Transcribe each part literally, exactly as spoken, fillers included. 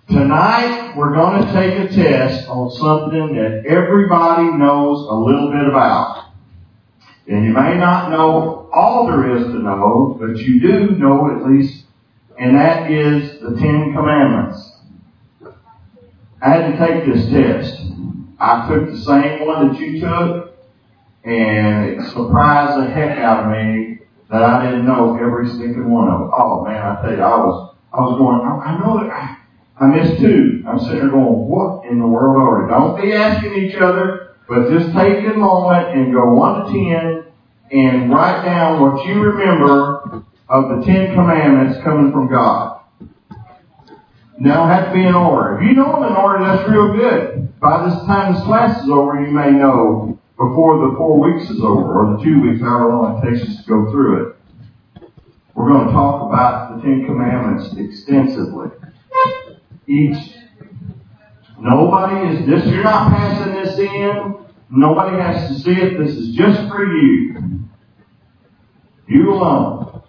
Tonight, we're going to take a test on something that everybody knows a little bit about. And you may not know all there is to know, but you do know at least, and that is the Ten Commandments. I had to take this test. I took the same one that you took, and it surprised the heck out of me that I didn't know every single one of them. Oh man, I tell you, I was, I was going, I, I know that I, I missed two. I'm sitting there going, what in the world are we? Don't be asking each other, but just take a moment and go one to ten and write down what you remember of the Ten Commandments coming from God. Now, it has to be in order. If you know them in order, that's real good. By this time this class is over, you may know before the four weeks is over, or the two weeks, however long it takes us to go through it. We're going to talk about the Ten Commandments extensively. Each, nobody is, this, you're not passing this in. Nobody has to see it. This is just for you. You alone.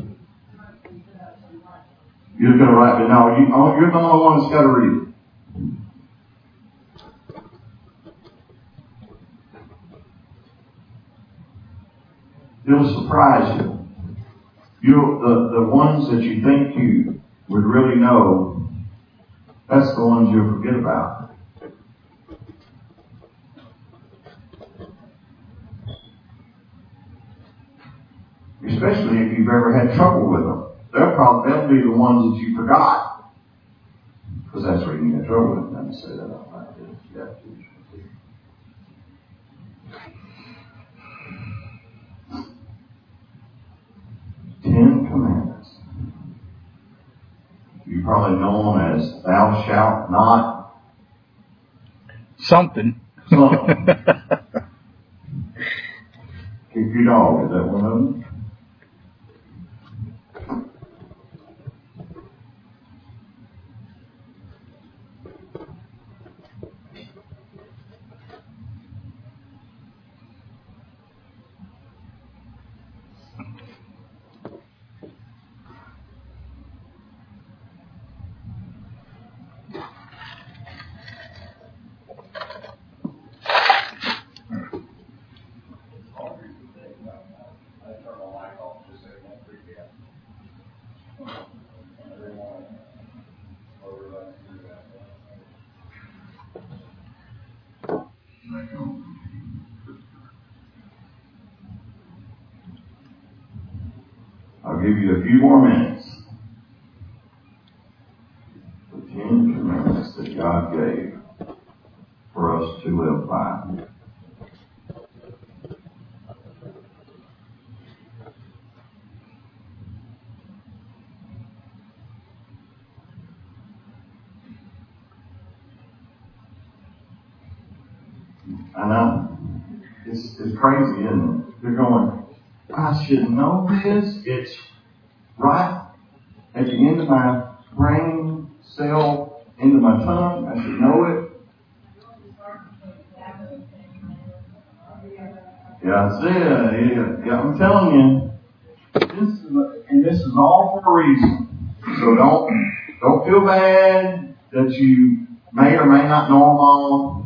You're going to write it. No, you, you're the only one that's got to read it. It'll surprise you. You, the, the ones that you think you would really know, that's the ones you'll forget about. Especially if you've ever had trouble with them. They'll probably they'll be the ones that you forgot. Because that's where you get trouble with them. Say that out loud. Yeah. Ten Commandments. You probably know them as thou shalt not. Something. Something. Kick your dog. Is that one of them? I'll give you a few more minutes. The Ten Commandments that God gave for us to live by. I know. It's, it's crazy, isn't it? You're going, I should know this. It's right at the end of my brain cell, into my tongue. I should know it. Yeah, that's it. Yeah, yeah, I'm telling you. This is a, and this is all for a reason. So don't don't feel bad that you may or may not know them all.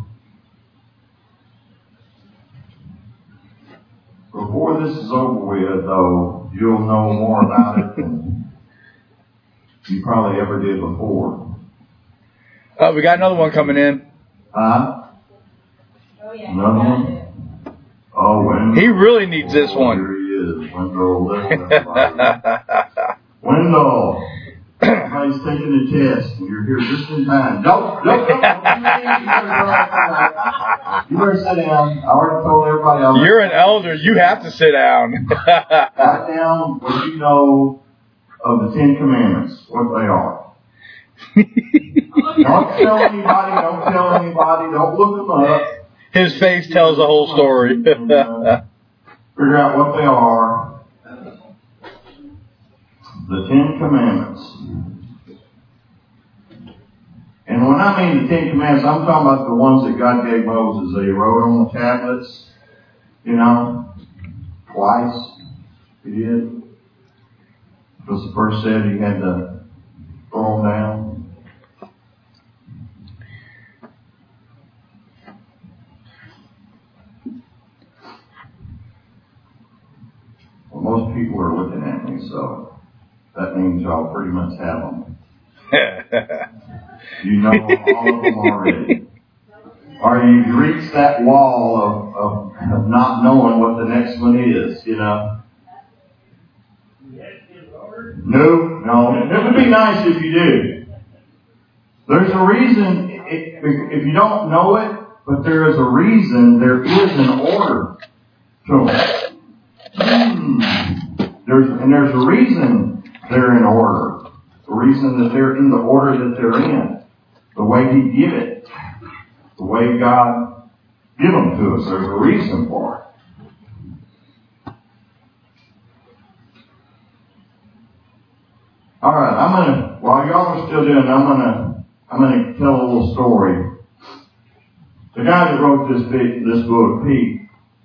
Before this is over with, though, you'll know more about it than you probably ever did before. Oh, we got another one coming in. Huh? Oh, yeah. Another one? Oh, Wendell. He really needs this oh, one. Here he is. Wendell. Wendell. Everybody's taking a test, and you're here just in time. Don't, don't, don't. You better sit down. I already told everybody else. You're an elder. You have to sit down. Write down what you know of the Ten Commandments, what they are. Don't tell anybody. Don't tell anybody. Don't look them up. His face tells the whole story. Figure out what they are. The Ten Commandments. And when I mean the Ten Commandments, I'm talking about the ones that God gave Moses. They wrote on the tablets, you know, twice. He did. Because the first said he had to throw them down. so that means y'all pretty much have them. You know all of them already. Or you've reached that wall of, of, of not knowing what the next one is, you know. No, no. It would be nice if you do. There's a reason, if, if you don't know it, but there is a reason, there is an order to it. Hmm. There's, and there's a reason they're in order. The reason that they're in the order that they're in. The way He give it. The way God give them to us. There's a reason for it. All right, I'm gonna. While y'all are still doing, I'm gonna. I'm gonna tell a little story. The guy that wrote this big, this book, Pete,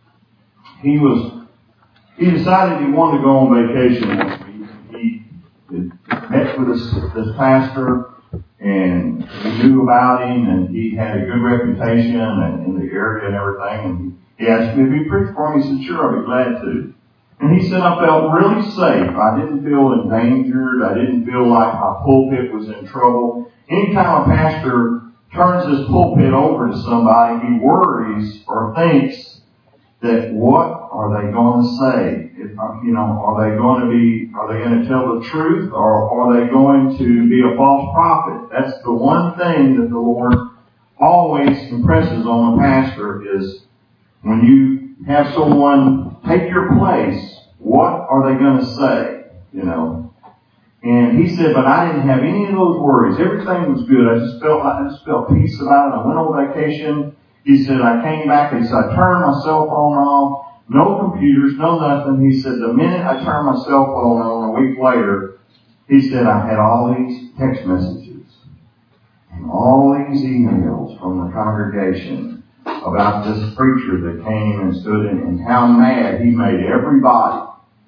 he was. He decided he wanted to go on vacation this week. He met with this, this pastor, and he knew about him, and he had a good reputation and in the area and everything. And he asked me if he'd preach for me. He said, "Sure, I'll be glad to." And he said, "I felt really safe. I didn't feel endangered. I didn't feel like my pulpit was in trouble. Anytime a pastor turns his pulpit over to somebody, he worries or thinks that what are they going to say? If, you know, are they going to be, are they going to tell the truth, or are they going to be a false prophet?" That's the one thing that the Lord always impresses on a pastor is when you have someone take your place, what are they going to say? You know. And he said, but I didn't have any of those worries. Everything was good. I just felt I just felt peace about it. I went on vacation. He said, I came back. He said, I turned my cell phone off. No computers, no nothing. He said, the minute I turned my cell phone on a week later, he said, I had all these text messages and all these emails from the congregation about this preacher that came and stood in, and how mad he made everybody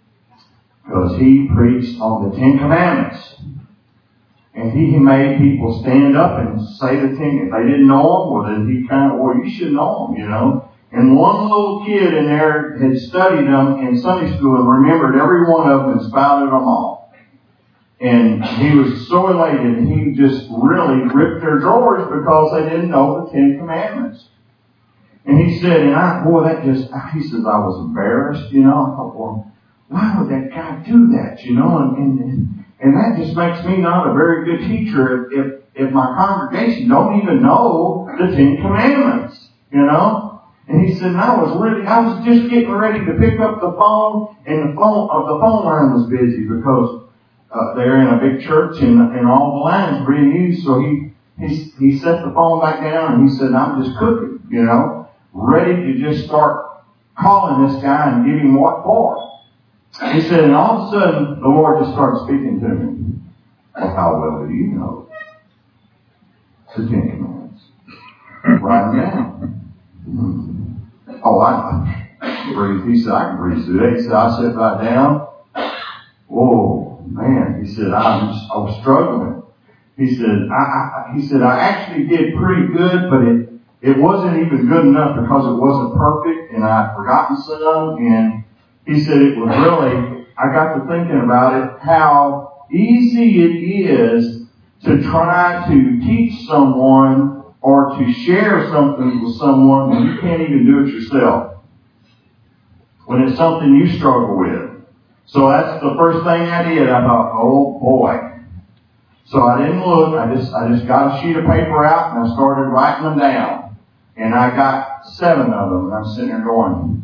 because he preached on the Ten Commandments. And he made people stand up and say the Ten. If they didn't know them, well, then he kind of, well, you should know them, you know. And one little kid in there had studied them in Sunday school and remembered every one of them and spouted them off. And he was so elated, and he just really ripped their drawers because they didn't know the Ten Commandments. And he said, and I, boy, that just, he says, I was embarrassed, you know. I thought, well, why would that guy do that, you know? And, and, and that just makes me not a very good teacher if, if, if my congregation don't even know the Ten Commandments, you know? And he said, and I was really, I was just getting ready to pick up the phone, and the phone, uh, the phone line was busy because uh, they're in a big church, and, and all the lines were being used. So he, he, he set the phone back down, and he said, I'm just cooking, you know, ready to just start calling this guy and give him what for. He said, and all of a sudden, the Lord just started speaking to me. Well, how well do you know the Ten Commandments? Write them down. Mm-hmm. Oh, I, I can breathe. He said, I can breathe through that. He said, I sat right down. Whoa, man. He said, I was, I was struggling. He said, I, I, he said, I actually did pretty good, but it, it wasn't even good enough because it wasn't perfect, and I'd forgotten some, and he said it was really, I got to thinking about it, how easy it is to try to teach someone or to share something with someone when you can't even do it yourself. When it's something you struggle with. So that's the first thing I did. I thought, oh boy. So I didn't look. I just, I just got a sheet of paper out and I started writing them down. And I got seven of them. And I'm sitting there going,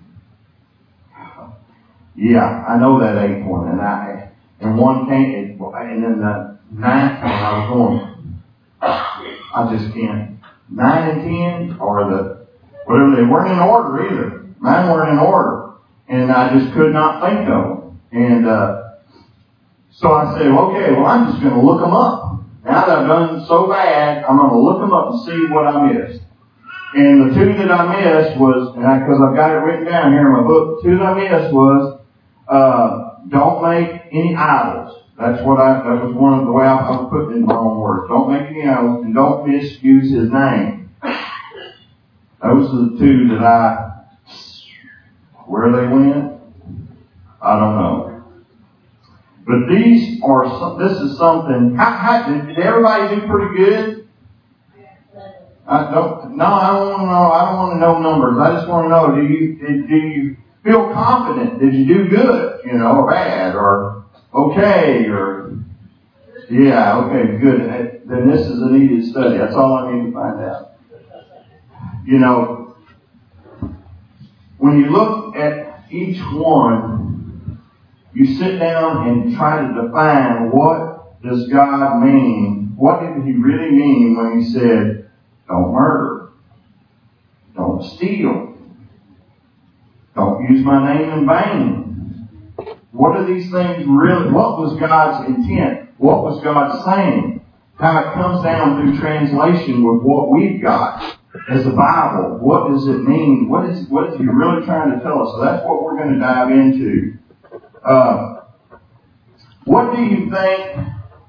yeah, I know that eighth one, and I and one came, and then the ninth one I was going, I just can't. Nine and ten, or the whatever, they weren't in order either. Mine weren't in order, and I just could not think of them. And uh, so I said, okay, well, I'm just going to look them up. Now that I've done so bad, I'm going to look them up and see what I missed. And the two that I missed was, and I, because I've got it written down here in my book, the two that I missed was. Uh, don't make any idols. That's what I, that was one of the way I, I was putting it in my own words. Don't make any idols, and don't misuse His name. Those are the two that I, where they went, I don't know. But these are, some, this is something, how, how, did, did everybody do pretty good? I don't, no, I don't want to know, I don't want to know numbers. I just want to know, do you, did, do you feel confident? Did you do good, you know, or bad, or okay, or, yeah, okay, good. Then this is a needed study. That's all I need to find out. You know, when you look at each one, you sit down and try to define what does God mean? What did He really mean when He said, don't murder, don't steal, don't use my name in vain? What are these things really? What was God's intent? What was God saying? How it comes down through translation with what we've got as the Bible. What does it mean? What is what is He really trying to tell us? So that's what we're going to dive into. Uh, what do you think?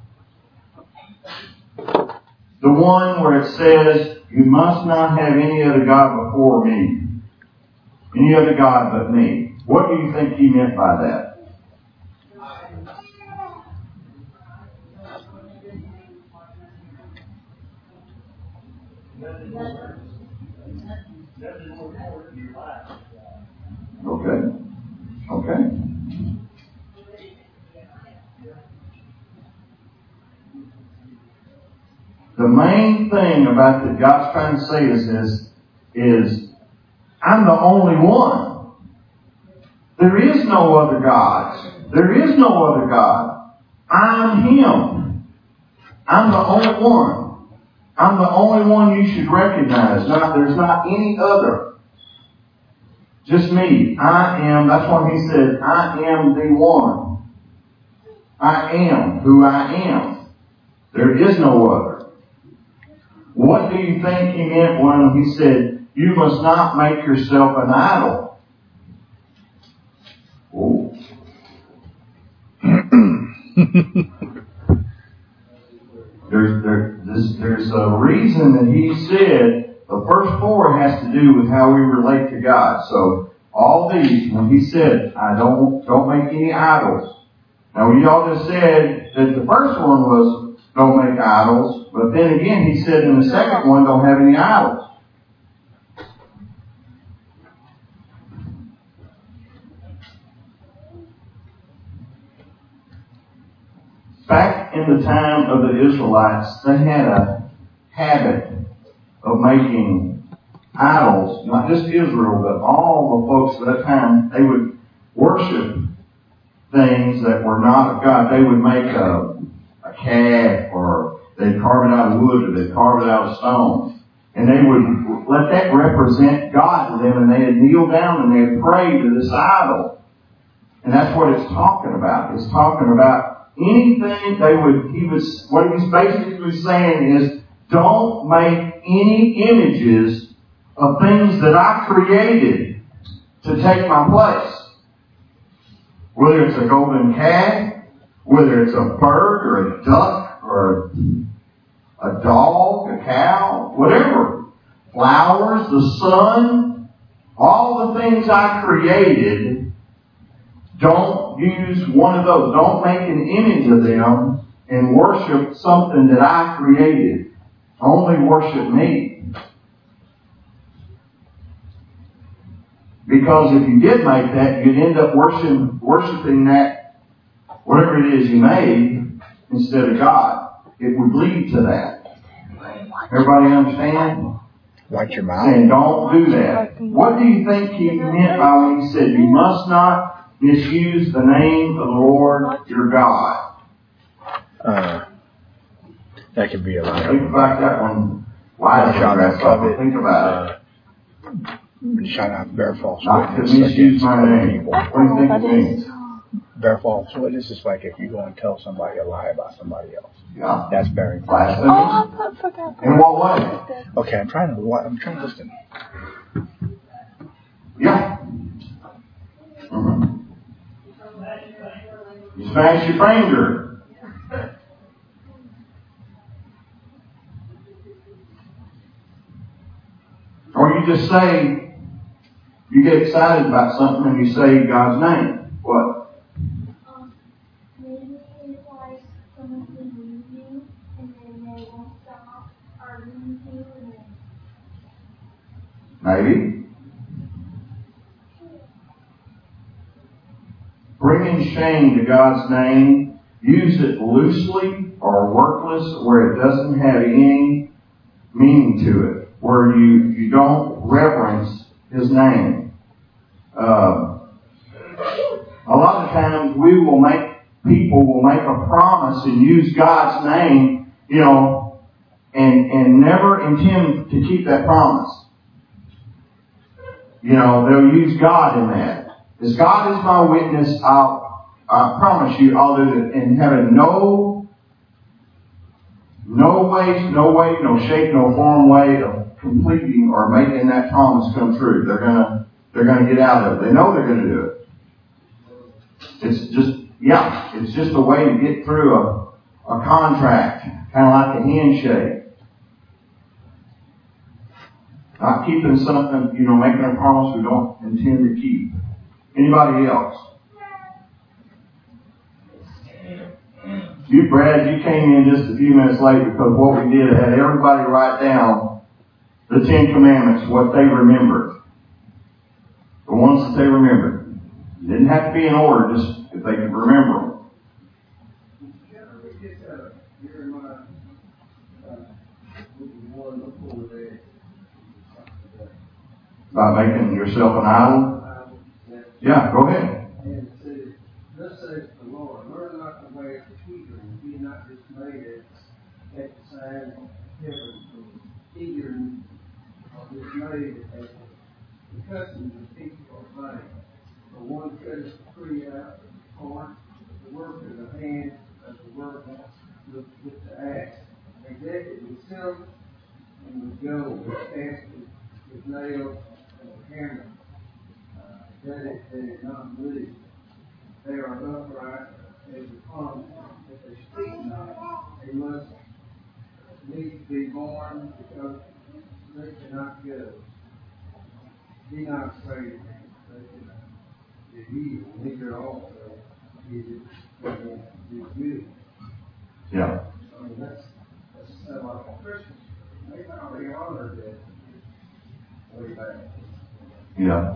The one where it says, you must not have any other God before me. Any other God but me. What do you think He meant by that? Okay. Okay. The main thing about that God's trying to say is this, is I'm the only one. There is no other gods. There is no other God. I'm Him. I'm the only one. I'm the only one you should recognize. Not, there's not any other. Just me. I am, that's what He said, I am the one. I am who I am. There is no other. What do you think He meant when He said, you must not make yourself an idol? Oh. there's, there, this, there's a reason that He said the first four has to do with how we relate to God. So all these, when He said, I don't, don't make any idols. Now we all just said that the first one was, don't make idols. But then again, He said in the second one, don't have any idols. Back in the time of the Israelites, they had a habit of making idols, not just Israel, but all the folks at that time. They would worship things that were not of God. They would make a a calf, or they'd carve it out of wood, or they'd carve it out of stone. And they would let that represent God to them, and they'd kneel down and they'd pray to this idol. And that's what it's talking about. It's talking about anything they would, he was, what he was basically saying is, don't make any images of things that I created to take my place. Whether it's a golden calf, whether it's a bird or a duck or a dog, a cow, whatever. Flowers, the sun, all the things I created, don't use one of those. Don't make an image of them and worship something that I created. Only worship me. Because if you did make that, you'd end up worshiping, worshiping that whatever it is you made instead of God. It would lead to that. Everybody understand? Watch your mouth. Saying don't do that. What do you think He meant by when He said you must not misuse the name of the Lord your God? Uh, that could be a lot. Think about that one. Why Shot that's of it. Think about Uh, shot out bear false it. Not to witness misuse against my other name. people. What do you think it means? Bear false witness is like if you go and tell somebody a lie about somebody else. Yeah. That's bearing false Blasphemy. witness. I forgot. In what way? Okay, I'm trying to. I'm trying to listen. Yeah. Mm-hmm. You smash your finger. Or you just say, you get excited about something and you say God's name. What? Maybe. Bringing shame to God's name, use it loosely or worthless where it doesn't have any meaning to it, where you, you don't reverence His name. Uh, a lot of times we will make, people will make a promise and use God's name, you know, and, and never intend to keep that promise. You know, they'll use God in that. As God is my witness, I'll, I promise you, I'll do it in having no, no way, no way, no shape, no form way of completing or making that promise come true. They're gonna, they're gonna get out of it. They know they're gonna do it. It's just, yeah, it's just a way to get through a, a contract, kind of like a handshake. Not keeping something, you know, making a promise we don't intend to keep. Anybody else? You, Brad, you came in just a few minutes late because what we did had everybody write down the Ten Commandments, what they remembered. The ones that they remembered. It didn't have to be in order, just if they could remember them. By making yourself an idol? Yeah, go ahead. And it says, thus says the Lord, learn not the way of the heathen, be not dismayed at the sign of heaven, for eager or dismayed at the customs of people of vain. For one cutteth the tree out of the corn, the work of the hand of the work with, with the axe. They deck it with silver and with gold, cast it with nails and with hammer. That it, that it not move. They are upright as a palm, that they speak not. They must need to be born because they cannot go. Be not afraid of them. They cannot be evil. Neither also is it is good. Yeah. I mean, that's, that's uh, like Christmas. They already honored that way back. Yeah.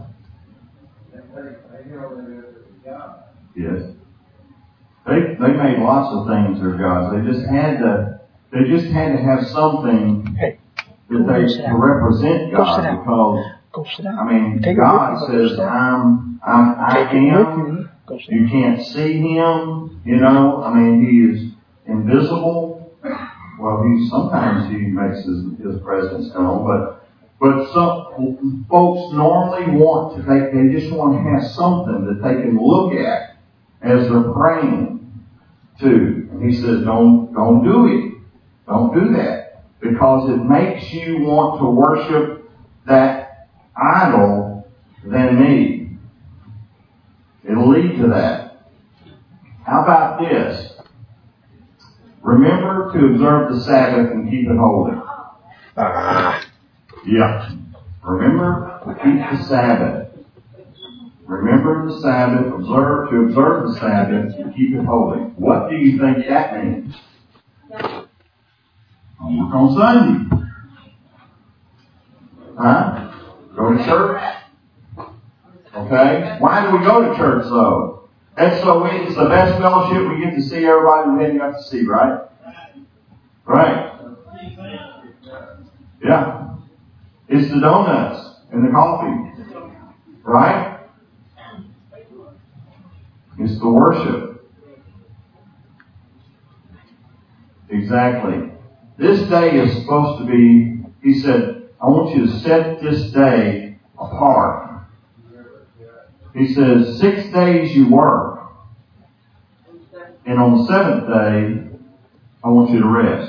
Yes. They they made lots of things their gods. They just had to they just had to have something Hey, that they to represent God because go sit down. I mean Take God says I'm I'm I Take it with am. you. Go sit down. You can't see Him. You know. I mean He is invisible. Well, He sometimes He makes His His presence known, but. But some folks normally want to, they, they just want to have something that they can look at as they're praying to. And He says, don't, don't do it. Don't do that. Because it makes you want to worship that idol than me. It'll lead to that. How about this? Remember to observe the Sabbath and keep it holy. Ah. Yeah. Remember to keep the Sabbath. Remember the Sabbath, observe to observe the Sabbath and keep it holy. What do you think that means? Don't work on Sunday. Huh? Go to church. Okay? Why do we go to church though? That's so we, it's the best fellowship we get to see everybody we haven't got to see, right? Right. Yeah. It's the donuts and the coffee. Right? It's the worship. Exactly. This day is supposed to be, He said, I want you to set this day apart. He says, six days you work. And on the seventh day, I want you to rest.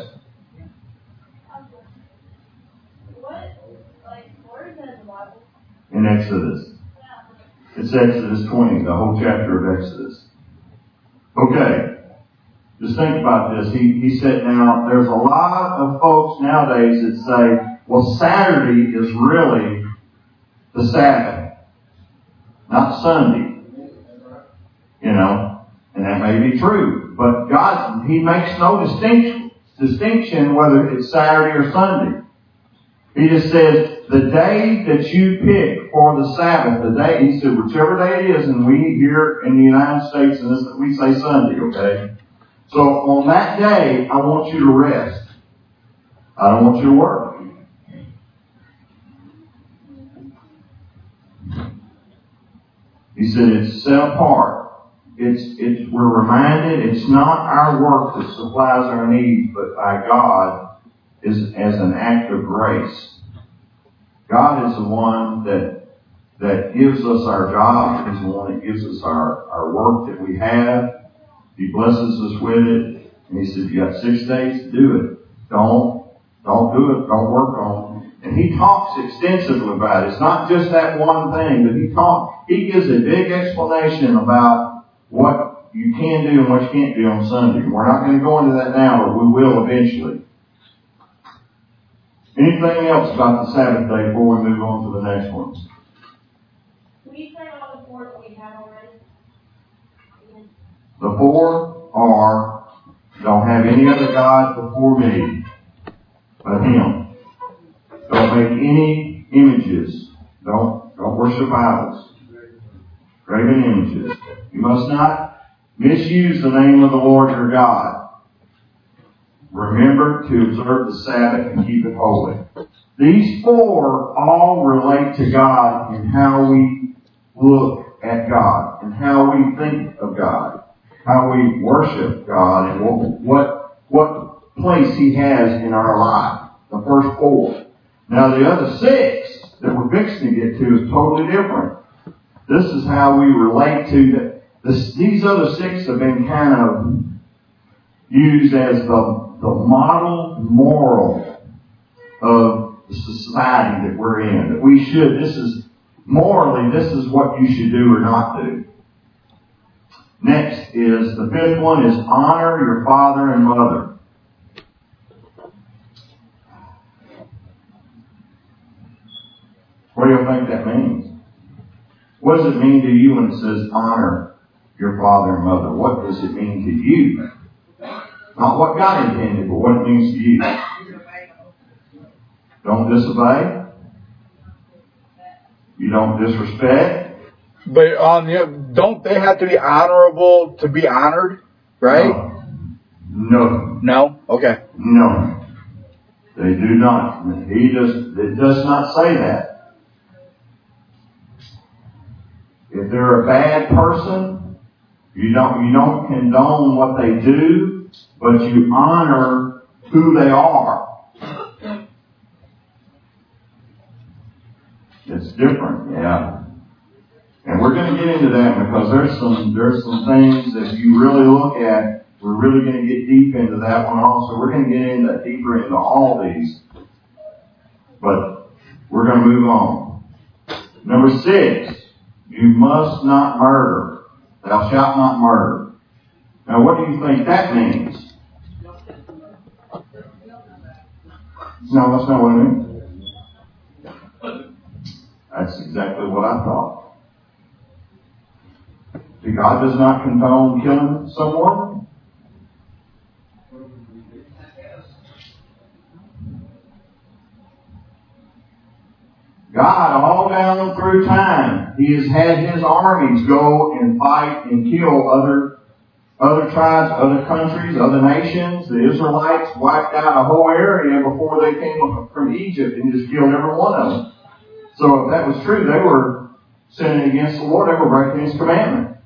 In Exodus. It's Exodus twenty, the whole chapter of Exodus. Okay. Just think about this. He, he said now, there's a lot of folks nowadays that say, well, Saturday is really the Sabbath, not Sunday. You know, and that may be true. But God, He makes no distinction, distinction whether it's Saturday or Sunday. He just says, the day that you pick for the Sabbath, the day, he said, whichever day it is, and we here in the United States, and this, we say Sunday, okay? So on that day, I want you to rest. I don't want you to work. He said it's set apart. It's, it's, we're reminded it's not our work that supplies our needs, but by God is as an act of grace. God is the one that, that gives us our job. He's the one that gives us our, our work that we have. He blesses us with it. And he said, you got six days to do it. Don't, don't do it. Don't work on it. And he talks extensively about it. It's not just that one thing, but he talks, he gives a big explanation about what you can do and what you can't do on Sunday. We're not going to go into that now, but we will eventually. Anything else about the Sabbath day before we move on to the next one? Will you say all the four that we have already? The four are, don't have any other God before me but Him. Don't make any images. Don't, don't worship idols. Graven images. You must not misuse the name of the Lord your God. Remember to observe the Sabbath and keep it holy. These four all relate to God in how we look at God and how we think of God, how we worship God, and what what, what place He has in our life. The first four. Now the other six that we're fixing to get to is totally different. This is how we relate to the, this, these other six have been kind of used as the, the model moral of the society that we're in. That we should, this is, morally, this is what you should do or not do. Next is, the fifth one is honor your father and mother. What do you think that means? What does it mean to you when it says honor your father and mother? What does it mean to you? Not what God intended, but what it means to you. Don't disobey. You don't disrespect. But on the, don't they have to be honorable to be honored? Right? No. No. No? Okay. No. They do not. He does, it does not say that. If they're a bad person, you don't, you don't condone what they do, but you honor who they are. It's different, yeah. And we're going to get into that because there's some, there's some things that you really look at. We're really going to get deep into that one also. We're going to get into deeper into all these. But we're going to move on. Number six. You must not murder. Thou shalt not murder. Now, what do you think that means? No, that's not what it means. That's exactly what I thought. See, God does not condone killing someone. God, all down through time, He has had His armies go and fight and kill other other tribes, other countries, other nations. The Israelites wiped out a whole area before they came from Egypt and just killed every one of them. So if that was true, they were sinning against the Lord. They were breaking His commandment.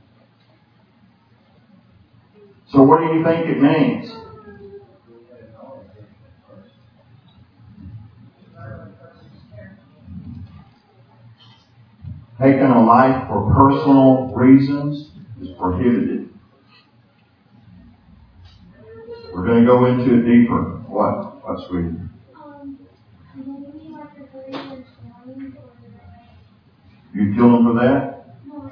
So what do you think it means? Taking a life for personal reasons is prohibited. We're going to go into it deeper. What? What's sweet? Um, maybe like a three or twenty or You kill them for that? no.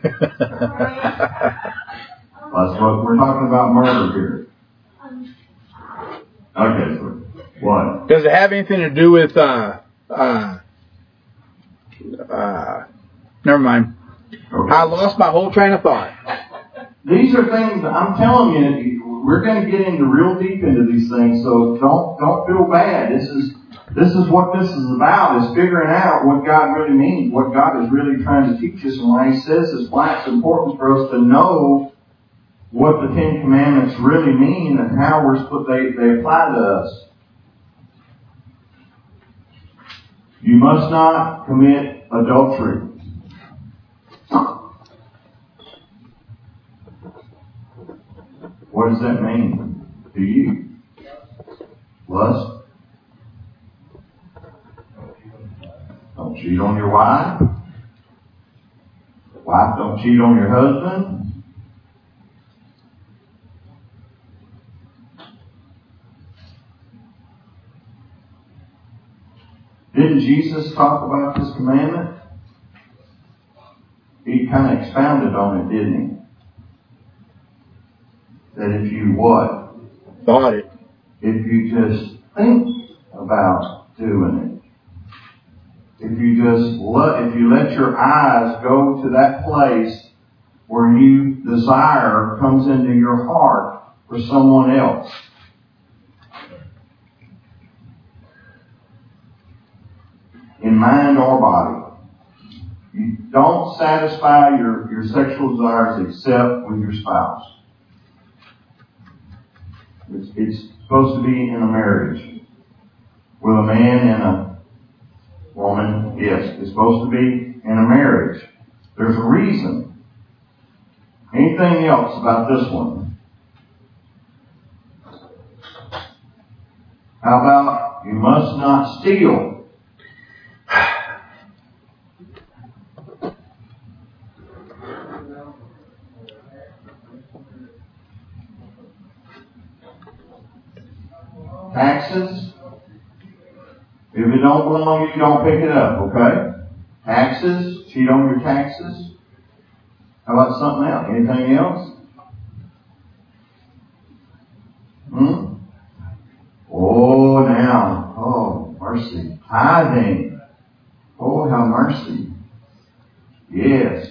That's what we're talking about, murder here. Um, Okay, so what? Does it have anything to do with, uh, uh, uh, never mind. Okay. I lost my whole train of thought. These are things, I'm telling you, we're going to get into real deep into these things, so don't, don't feel bad. This is, This is what this is about, is figuring out what God really means, what God is really trying to teach us, and why He says this, why it's important for us to know what the Ten Commandments really mean and how we're supposed, they, they apply to us. You must not commit adultery. What does that mean to you? Lust? Don't cheat on your wife. Wife, don't cheat on your husband. Didn't Jesus talk about this commandment? He kind of expounded on it, didn't he? That if you what? Thought it. If you just think about doing it. If you just let, if you let your eyes go to that place where you desire comes into your heart for someone else. In mind or body. You don't satisfy your, your sexual desires except with your spouse. It's, it's supposed to be in a marriage. With a man and a woman, yes, it's supposed to be in a marriage. There's a reason. Anything else about this one? How about you must not steal? Taxes? If it don't belong, you don't pick it up, okay? Taxes? Cheat on your taxes? How about something else? Anything else? Hmm? Oh, now. Oh, mercy. Tithing. Oh, how mercy. Yes.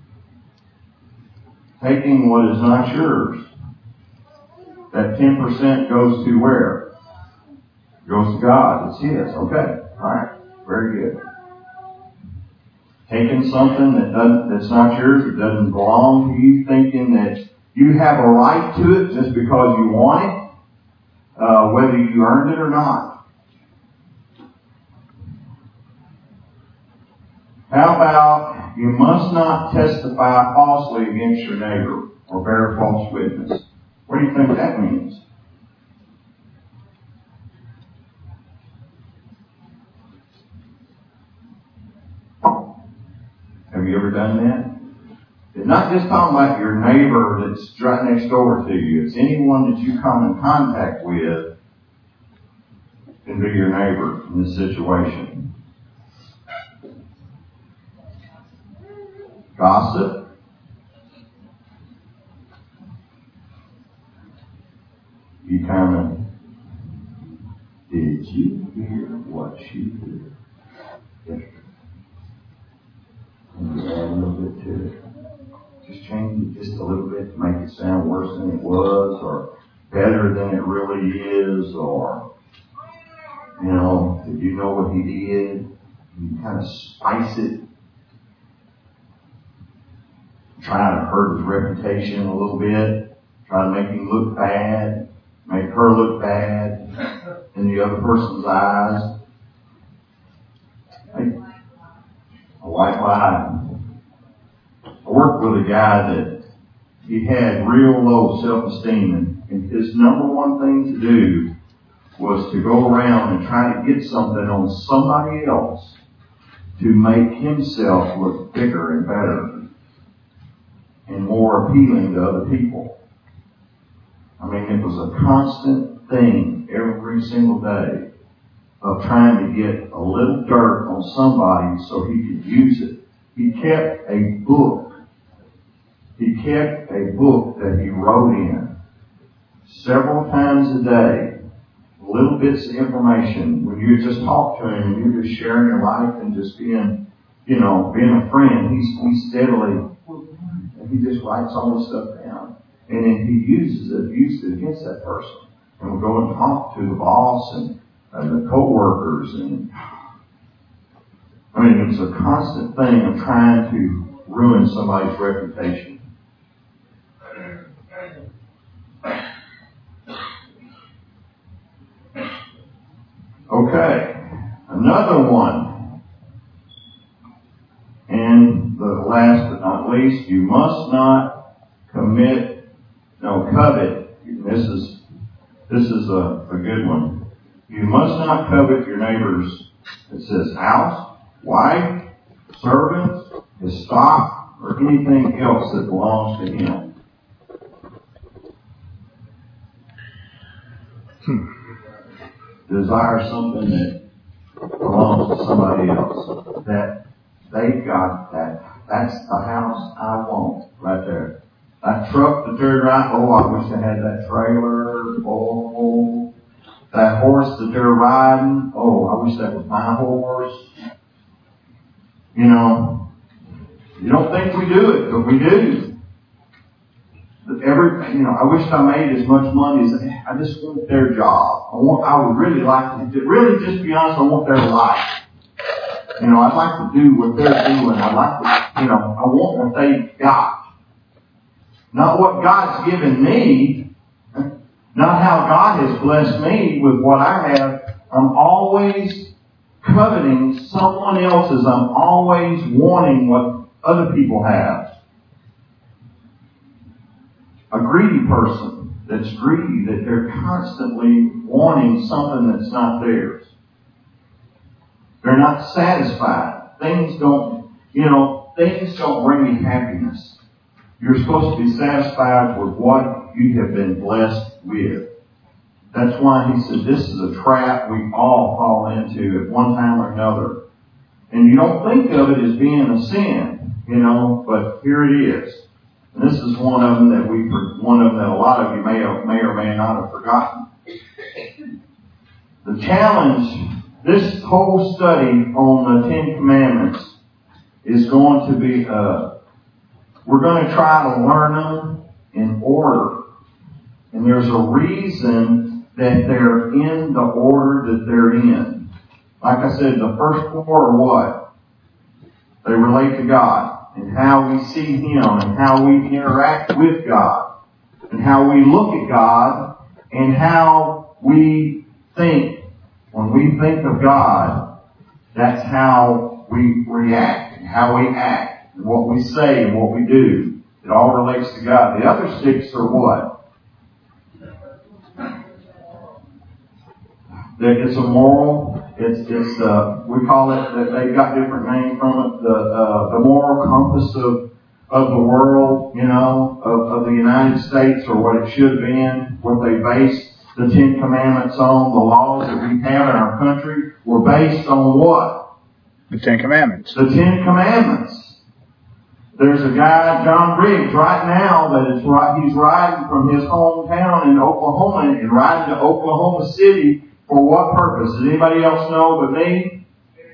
Taking what is not yours. That ten percent goes to where? Goes to God. It's His. Okay. Alright. Very good. Taking something that doesn't, that's not yours, it doesn't belong to you, thinking that you have a right to it just because you want it, uh, whether you earned it or not. How about you must not testify falsely against your neighbor or bear false witness? What do you think that means? Have you ever done that? It's not just talking about your neighbor that's right next door to you. It's anyone that you come in contact with can be your neighbor in this situation. Gossip. You kind of, did you hear what she did yesterday? And you add a little bit to it. Just change it just a little bit to make it sound worse than it was, or better than it really is, or, you know, did you know what he did? You kind of spice it. Try to hurt his reputation a little bit. Try to make him look bad. Make her look bad in the other person's eyes. Hey, a white lie. I worked with a guy that he had real low self-esteem, and his number one thing to do was to go around and try to get something on somebody else to make himself look bigger and better and more appealing to other people. I mean, it was a constant thing every single day of trying to get a little dirt on somebody so he could use it. He kept a book. He kept a book that he wrote in several times a day, little bits of information. When you just talk to him and you're just sharing your life and just being, you know, being a friend, he's, he's steadily, and he just writes all this stuff down. And then he uses it, uses it against that person. And we'll go and talk to the boss and and the co-workers, and I mean, it's a constant thing of trying to ruin somebody's reputation. Okay, another one. And the last but not least, you must not commit, no, covet. This is, this is a, a good one. You must not covet your neighbor's, it says, house, wife, servants, his stock, or anything else that belongs to him. Hmm. Desire something that belongs to somebody else. That they've got that. That's the house I want right there. That truck that they're driving, oh, I wish I had that trailer. Oh, that horse that they're riding, oh, I wish that was my horse. You know, you don't think we do it, but we do. Every, you know, I wish I made as much money as, I just want their job. I want, I would really like to, really just be honest, I want their life. You know, I'd like to do what they're doing. I'd like to, you know, I want what they've got. Not what God's given me. Not how God has blessed me with what I have. I'm always coveting someone else's. I'm always wanting what other people have. A greedy person that's greedy, that they're constantly wanting something that's not theirs. They're not satisfied. Things don't, you know, things don't bring you happiness. You're supposed to be satisfied with what you have been blessed with. That's why he said this is a trap we all fall into at one time or another. And you don't think of it as being a sin, you know, but here it is. And this is one of them that we, one of them that a lot of you may have, may or may not have forgotten. The challenge, this whole study on the Ten Commandments is going to be, uh, we're going to try to learn them in order. And there's a reason that they're in the order that they're in. Like I said, the first four are what? They relate to God. And how we see Him, and how we interact with God, and how we look at God, and how we think. When we think of God, that's how we react, and how we act, and what we say, and what we do. It all relates to God. The other six are what? That it's a moral. It's it's uh we call it, that they've got different names from it. The uh, the moral compass of of the world, you know, of, of the United States, or what it should have been, what they based the Ten Commandments on. The laws that we have in our country were based on what? The Ten Commandments. The Ten Commandments. There's a guy, John Briggs, right now that is right. He's riding from his hometown in Oklahoma and riding to Oklahoma City. For what purpose? Does anybody else know but me?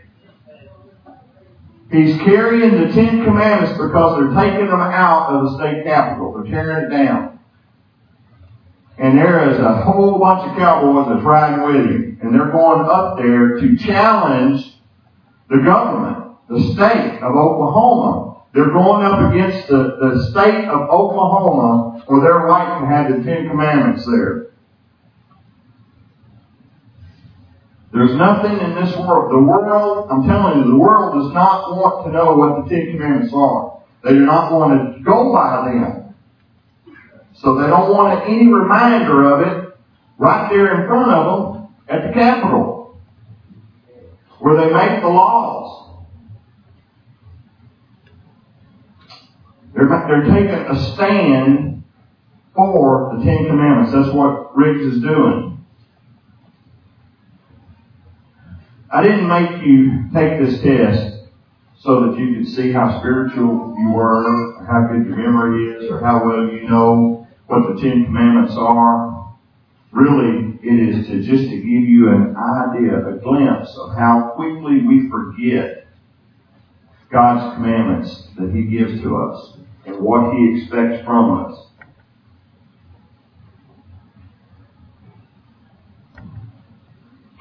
He's carrying the Ten Commandments because they're taking them out of the state capitol. They're tearing it down. And there is a whole bunch of cowboys that's riding with him. And they're going up there to challenge the government, the state of Oklahoma. They're going up against the, the state of Oklahoma for their right to have the Ten Commandments there. There's nothing in this world. The world, I'm telling you, the world does not want to know what the Ten Commandments are. They do not want to go by them. So they don't want any reminder of it right there in front of them at the Capitol, where they make the laws. They're, they're taking a stand for the Ten Commandments. That's what Riggs is doing. I didn't make you take this test so that you could see how spiritual you were, or how good your memory is, or how well you know what the Ten Commandments are. Really, it is to just to give you an idea, a glimpse of how quickly we forget God's commandments that He gives to us and what He expects from us.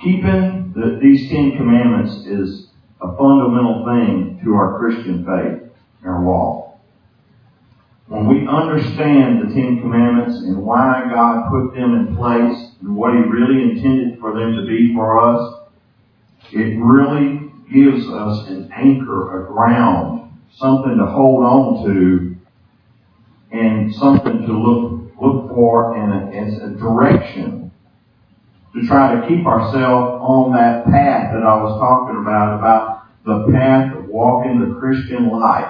keeping the, these Ten Commandments is a fundamental thing to our Christian faith, our walk. When we understand the Ten Commandments and why God put them in place and what He really intended for them to be for us, it really gives us an anchor, a ground, something to hold on to, and something to look look for, and as a direction to try to keep ourselves on that path that I was talking about, about the path of walking the Christian life,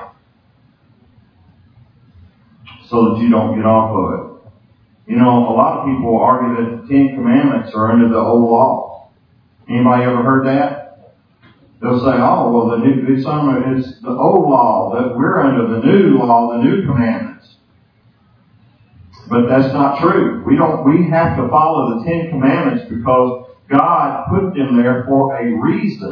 so that you don't get off of it. You know, a lot of people argue that the Ten Commandments are under the old law. Anybody ever heard that? They'll say, oh, well, the new, it's, under, it's the old law, that we're under the new law, the new commandments. But that's not true. We don't, we have to follow the Ten Commandments because God put them there for a reason.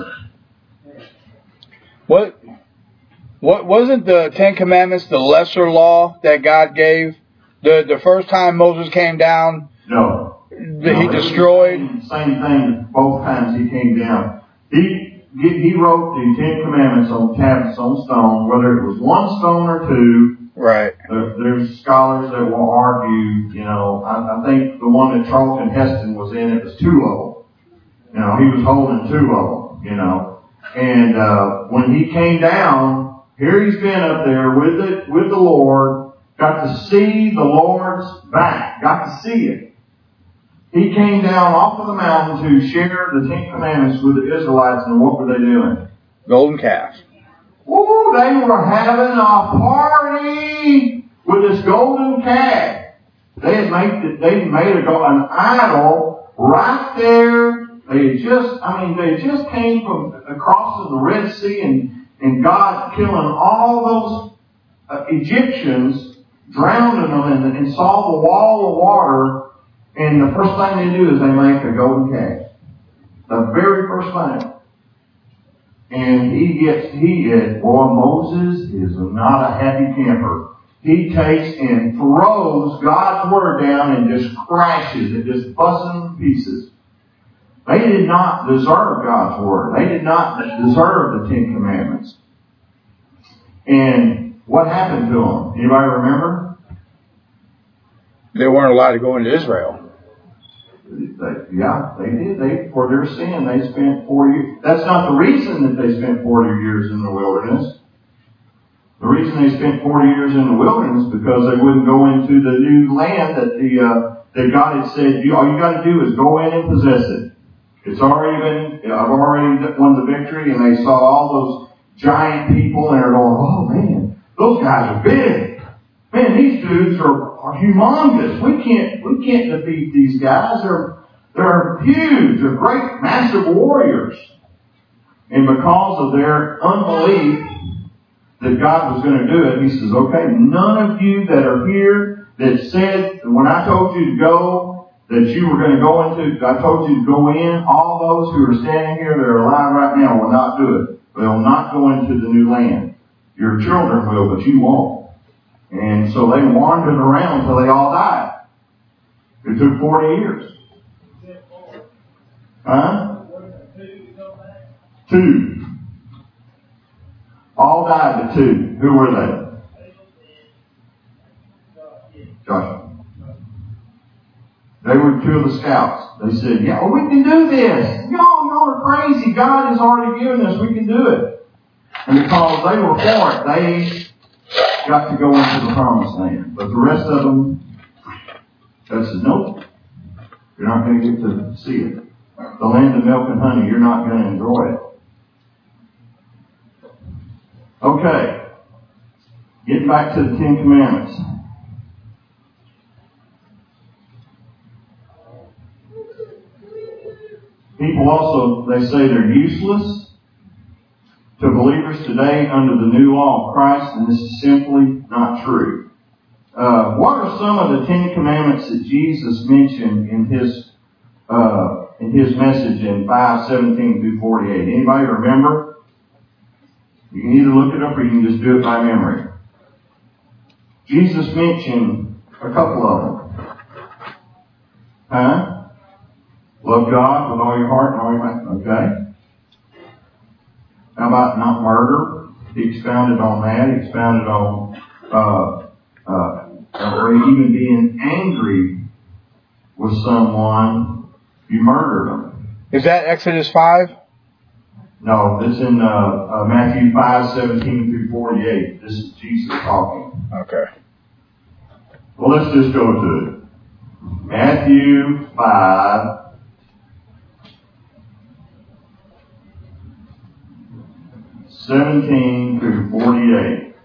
What, what, wasn't the Ten Commandments the lesser law that God gave? The, the first time Moses came down? No. He no, destroyed? The same thing both times he came down. He, he wrote the Ten Commandments on tablets on stone, whether it was one stone or two. Right. There, there's scholars that will argue, you know, I, I think the one that Charlton Heston was in, it was two of them. You know, he was holding two of them, you know. And, uh, when he came down, here he's been up there with the, with the Lord, got to see the Lord's back, got to see it. He came down off of the mountain to share the Ten Commandments with the Israelites, and what were they doing? Golden calf. Ooh, they were having a party with this golden calf. They had made, they had made a, an idol right there. They had just, I mean, they just came from across the Red Sea, and, and God killing all those uh, Egyptians, drowning them, and, and saw the wall of water. And the first thing they do is they make a golden calf. The very first thing. And he gets, he is, boy, Moses is not a happy camper. He takes and throws God's Word down and just crashes it, just busts it to pieces. They did not deserve God's Word. They did not deserve the Ten Commandments. And what happened to them? Anybody remember? They weren't allowed to go into Israel. They, yeah, they did. They, for their sin, they spent forty years. That's not the reason that they spent forty years in the wilderness. The reason they spent forty years in the wilderness is because they wouldn't go into the new land that the uh, that God had said, you, all you got to do is go in and possess it. It's already been, I've already won the victory, and they saw all those giant people, and they're going, oh man, those guys are big. Man, these dudes are, are humongous. We can't, we can't defeat these guys. They're, they're huge. They're great, massive warriors. And because of their unbelief that God was going to do it, He says, okay, none of you that are here that said, when I told you to go, that you were going to go into, I told you to go in, all those who are standing here that are alive right now will not do it. They will not go into the new land. Your children will, but you won't. And so they wandered around until they all died. It took forty years. Huh? Two. All died but two. Who were they? Joshua. They were two of the scouts. They said, yeah, well, we can do this. Y'all, y'all are crazy. God has already given us. We can do it. And because they were for it, they got to go into the promised land. But the rest of them, God said, nope. You're not going to get to see it. The land of milk and honey, you're not going to enjoy it. Okay. Getting back to the Ten Commandments. People also, they say they're useless to believers today under the new law of Christ, and this is simply not true. Uh, what are some of the Ten Commandments that Jesus mentioned in his uh, in his message in five seventeen through forty-eight? Anybody remember? You can either look it up or you can just do it by memory. Jesus mentioned a couple of them. Huh? Love God with all your heart and all your mind. Okay. How about not murder? He expounded on that. He expounded on, uh, uh, or even being angry with someone, you murdered them. Is that Exodus five? No, this is in uh, uh, Matthew five, seventeen through forty-eight. This is Jesus talking. Okay. Well, let's just go to it. Matthew five, seventeen through forty-eight.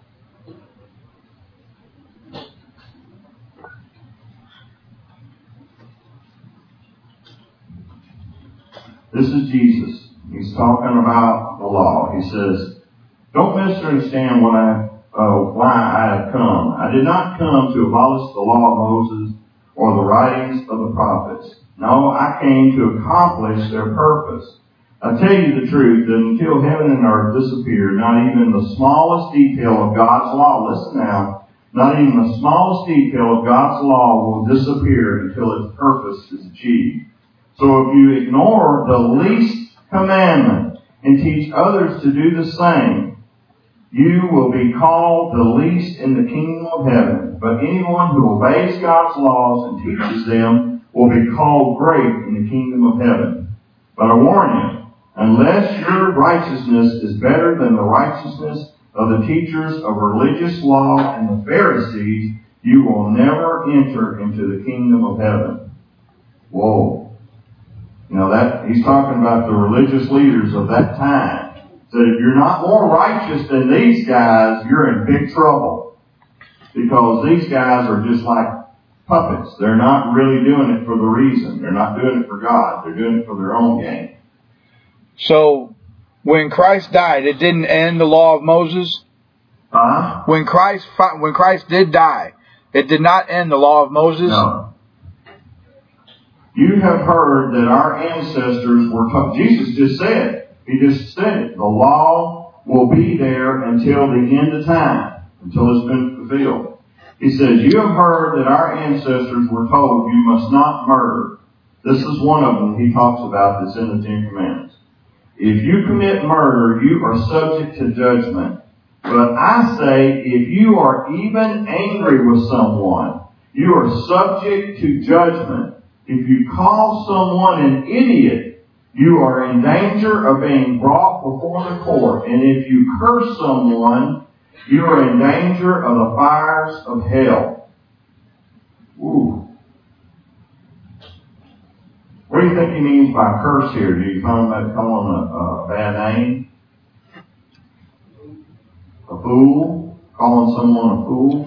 This is Jesus. He's talking about the law. He says, don't misunderstand what I, uh, why I have come. I did not come to abolish the law of Moses or the writings of the prophets. No, I came to accomplish their purpose. I tell you the truth, that until heaven and earth disappear, not even the smallest detail of God's law, listen now, not even the smallest detail of God's law will disappear until its purpose is achieved. So if you ignore the least commandment and teach others to do the same, you will be called the least in the kingdom of heaven. But anyone who obeys God's laws and teaches them will be called great in the kingdom of heaven. But I warn you, unless your righteousness is better than the righteousness of the teachers of religious law and the Pharisees, you will never enter into the kingdom of heaven. Whoa. You know, that he's talking about the religious leaders of that time. That if you're not more righteous than these guys, you're in big trouble. Because these guys are just like puppets. They're not really doing it for the reason. They're not doing it for God. They're doing it for their own gain. So, when Christ died, it didn't end the law of Moses? Huh? When Christ, when Christ did die, it did not end the law of Moses? No. You have heard that our ancestors were taught. Jesus just said, He just said it. The law will be there until the end of time, until it's been fulfilled. He says, you have heard that our ancestors were told you must not murder. This is one of them he talks about that's in the Ten Commandments. If you commit murder, you are subject to judgment. But I say, if you are even angry with someone, you are subject to judgment. If you call someone an idiot, you are in danger of being brought before the court. And if you curse someone, you are in danger of the fires of hell. Ooh. What do you think he means by curse here? Do you find that calling a, a bad name? A fool? Calling someone a fool?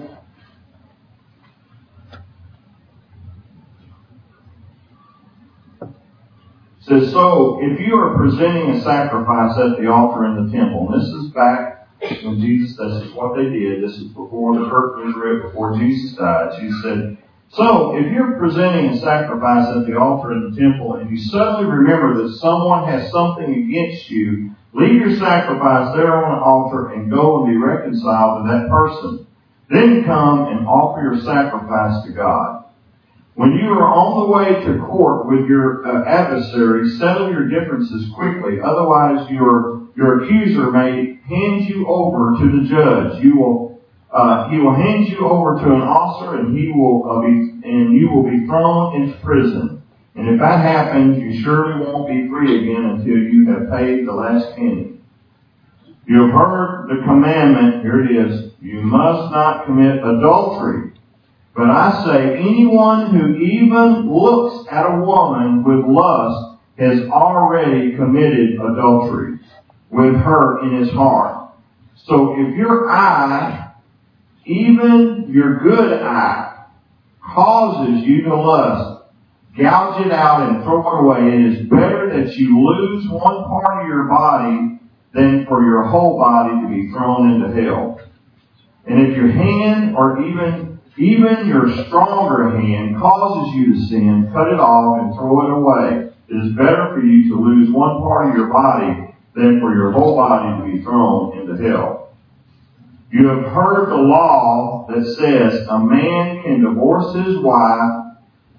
Says, so, if you are presenting a sacrifice at the altar in the temple, and this is back when Jesus, this is what they did, this is before the curtain was ripped, before Jesus died. Jesus said, so, if you're presenting a sacrifice at the altar in the temple, and you suddenly remember that someone has something against you, leave your sacrifice there on the altar and go and be reconciled to that person. Then come and offer your sacrifice to God. When you are on the way to court with your uh, adversary, settle your differences quickly. Otherwise, your your accuser may hand you over to the judge. You will uh, he will hand you over to an officer, and he will uh, be and you will be thrown into prison. And if that happens, you surely won't be free again until you have paid the last penny. You have heard the commandment. Here it is: you must not commit adultery. But I say, anyone who even looks at a woman with lust has already committed adultery with her in his heart. So if your eye, even your good eye, causes you to lust, gouge it out and throw it away. It is better that you lose one part of your body than for your whole body to be thrown into hell. And if your hand or even Even your stronger hand causes you to sin, cut it off and throw it away. It is better for you to lose one part of your body than for your whole body to be thrown into hell. You have heard the law that says a man can divorce his wife,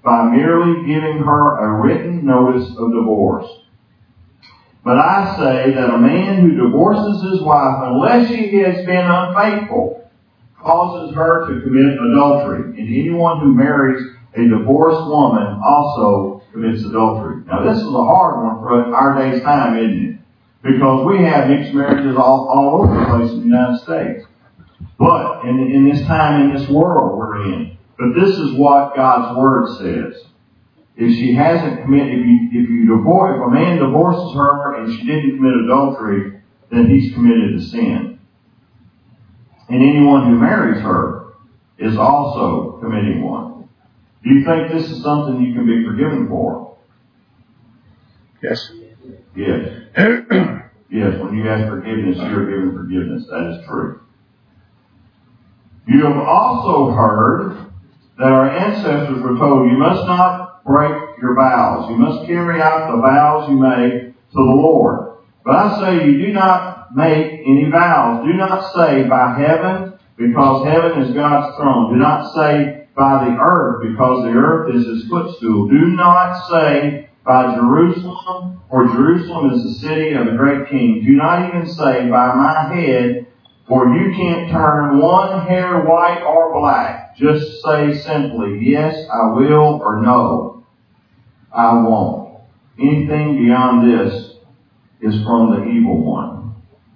by merely giving her a written notice of divorce. But I say that a man who divorces his wife, unless she has been unfaithful, causes her to commit adultery. And anyone who marries a divorced woman also commits adultery. Now this is a hard one for our day's time, isn't it? Because we have mixed marriages all, all over the place in the United States. But in, in this time, in this world we're in. But this is what God's Word says. If she hasn't committed, if you, if you divorce, if a man divorces her and she didn't commit adultery, then he's committed a sin. And anyone who marries her is also committing one. Do you think this is something you can be forgiven for? Yes. Yes. Yes, when you ask forgiveness, you're given forgiveness. That is true. You have also heard that our ancestors were told, you must not break your vows. You must carry out the vows you make to the Lord. But I say you do not make any vows. Do not say by heaven, because heaven is God's throne. Do not say by the earth, because the earth is His footstool. Do not say by Jerusalem, for Jerusalem is the city of the great King. Do not even say by my head, for you can't turn one hair white or black. Just say simply, yes, I will, or no, I won't. Anything beyond this is from the evil one.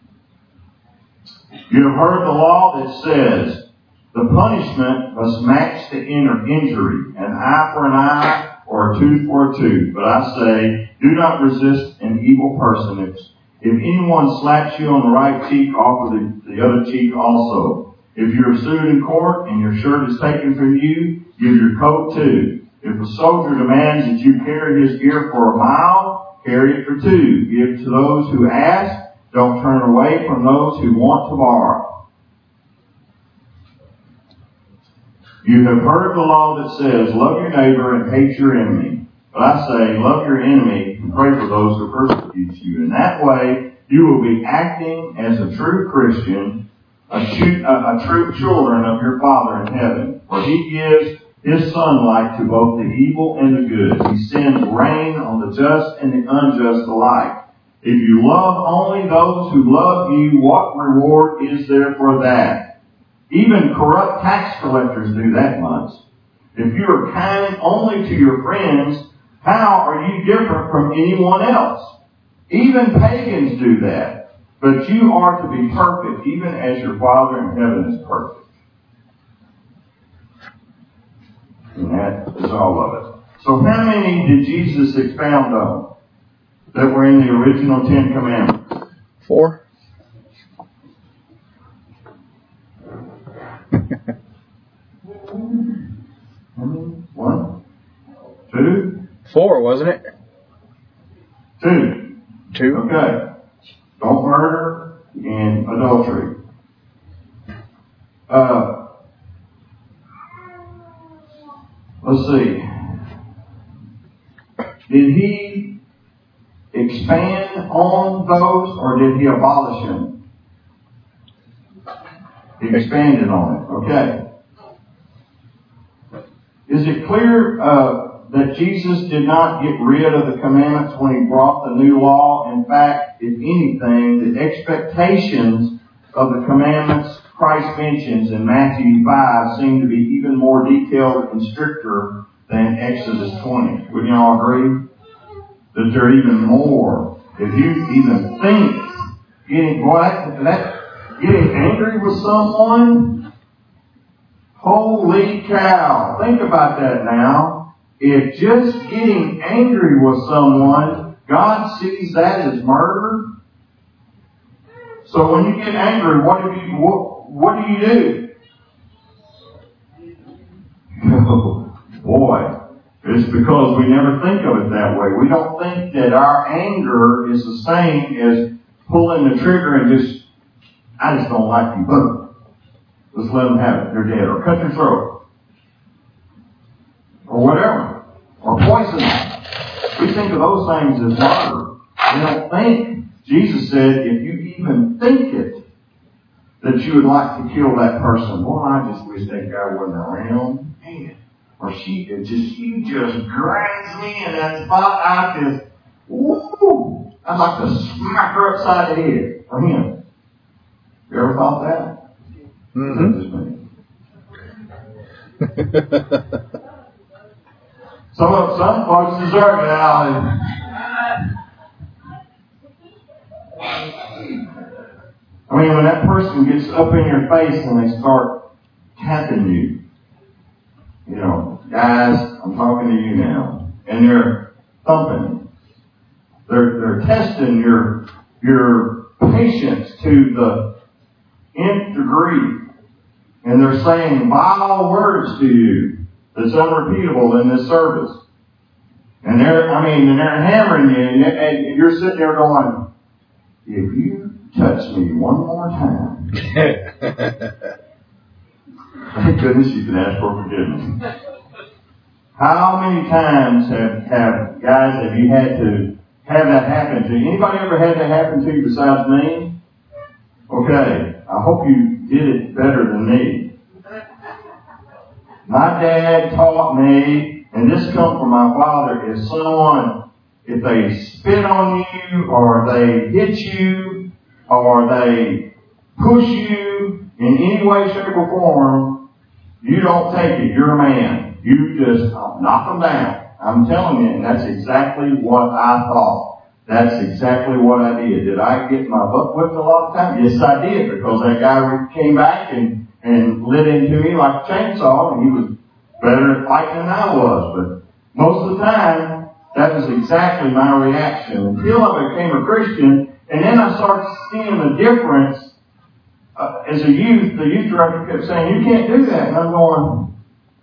You have heard the law that says, the punishment must match the injury, an eye for an eye or a tooth for a tooth. But I say, do not resist an evil person. If, if anyone slaps you on the right cheek, offer the, the other cheek also. If you are sued in court and your shirt is taken from you, give your coat too. If a soldier demands that you carry his gear for a mile, carry it for two. Give to those who ask. Don't turn away from those who want to borrow. You have heard the law that says, love your neighbor and hate your enemy. But I say, love your enemy and pray for those who persecute you. In that way, you will be acting as a true Christian, a, true, a, a true children of your Father in heaven. For He gives His sunlight to both the evil and the good. He sends rain on the just and the unjust alike. If you love only those who love you, what reward is there for that? Even corrupt tax collectors do that much. If you are kind only to your friends, how are you different from anyone else? Even pagans do that. But you are to be perfect, even as your Father in heaven is perfect. And that is all of it. So how many did Jesus expound on that were in the original Ten Commandments? Four. One? Two? Four, wasn't it? Two. Two. Okay. Don't murder and adultery. Uh, let's see. Did He expand on those, or did He abolish them? He expanded on it. Okay. Is it clear uh, that Jesus did not get rid of the commandments when He brought the new law? In fact, if anything, the expectations of the commandments Christ mentions in Matthew five seem to be even more detailed and stricter than Exodus twenty. Would you all agree? That they're even more. If you even think getting what that getting angry with someone, holy cow! Think about that now. If just getting angry with someone, God sees that as murder. So when you get angry, what do you what, what do you do? Oh, boy. It's because we never think of it that way. We don't think that our anger is the same as pulling the trigger and just, I just don't like you. Boom. Let's let them have it. They're dead. Or cut their throat. Or whatever. Or poison them. We think of those things as murder. We don't think. Jesus said, if you even think it, that you would like to kill that person. Well, I just wish that guy wasn't around. Man. or she it just she just grinds me in that spot. I just, woo! I'd like to smack her upside the head for him. You ever thought that? Mm-hmm. some some folks deserve it. Now, I mean, when that person gets up in your face and they start tapping you, you know, guys, I'm talking to you now, and they're thumping. They're they're testing your your patience to the nth degree, and they're saying vile words to you that's unrepeatable in this service. And they're, I mean, and they're hammering you, and, and you're sitting there going, if you touch me one more time, thank goodness you can ask for forgiveness. How many times have, have guys have you had to have that happen to you? Anybody ever had that happen to you besides me? Okay, I hope you did it better than me. My dad taught me, and this comes from my father, if someone, if they spit on you, or they hit you, or they push you in any way, shape, or form, you don't take it. You're a man. You just knock them down. I'm telling you, and that's exactly what I thought. That's exactly what I did. Did I get my butt whipped a lot of times? Yes, I did, because that guy came back and, and lit into me like a chainsaw, and he was better at fighting than I was. But most of the time, that was exactly my reaction until I became a Christian, and then I started seeing the difference. Uh, as a youth, the youth director kept saying, you can't do that. And I'm going,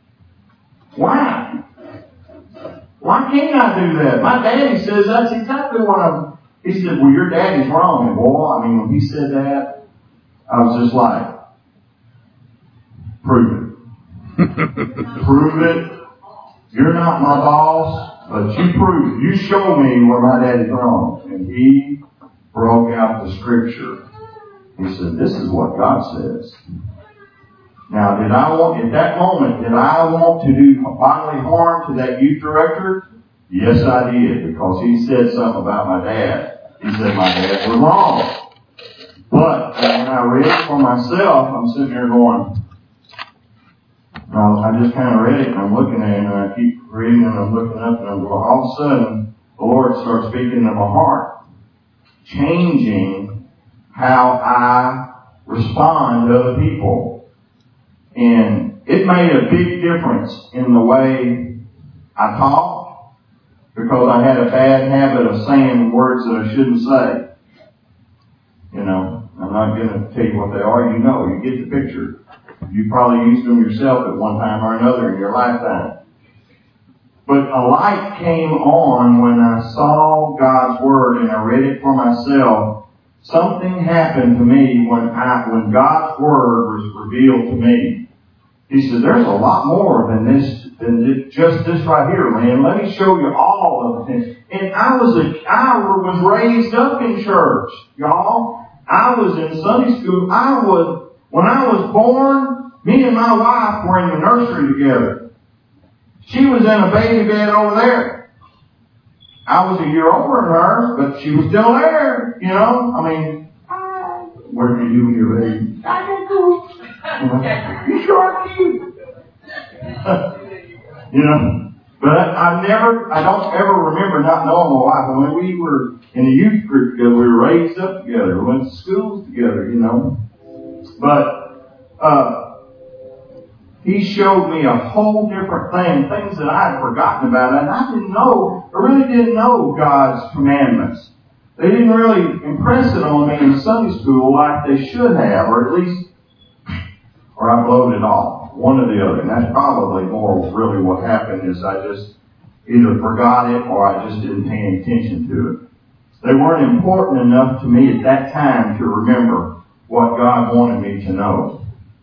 why? Why can't I do that? My daddy says that's exactly what I'm... He said, well, your daddy's wrong. And boy, I mean, when he said that, I was just like, prove it. Prove it. You're not my boss, but you prove it. You show me where my daddy's wrong. And he broke out the scripture. He said, this is what God says. Now, did I want, at that moment, did I want to do bodily harm to that youth director? Yes, I did, because he said something about my dad. He said my dad was wrong. But when I read it for myself, I'm sitting there going, well, I just kind of read it, and I'm looking at it, and I keep reading, and I'm looking up, and I'm going, all of a sudden, the Lord starts speaking to my heart, changing how I respond to other people. And it made a big difference in the way I talked, because I had a bad habit of saying words that I shouldn't say. You know, I'm not going to tell you what they are. You know, you get the picture. You probably used them yourself at one time or another in your lifetime. But a light came on when I saw God's Word and I read it for myself. Something happened to me when I, when God's Word was revealed to me. He said, there's a lot more than this, than just this right here, man. Let me show you all of it. And I was a, I was raised up in church, y'all. I was in Sunday school. I was, when I was born, me and my wife were in the nursery together. She was in a baby bed over there. I was a year older than her, but she was still there, you know. I mean, what did you do with your baby? I didn't go. You sure are cute. You know, but I, I never, I don't ever remember not knowing my wife. I mean, we were in a youth group together. We were raised up together. We went to schools together, you know. But, uh, he showed me a whole different thing, things that I had forgotten about. And I didn't know, I really didn't know God's commandments. They didn't really impress it on me in Sunday school like they should have, or at least, or I blowed it off, one or the other. And that's probably more really what happened is I just either forgot it or I just didn't pay any attention to it. They weren't important enough to me at that time to remember what God wanted me to know.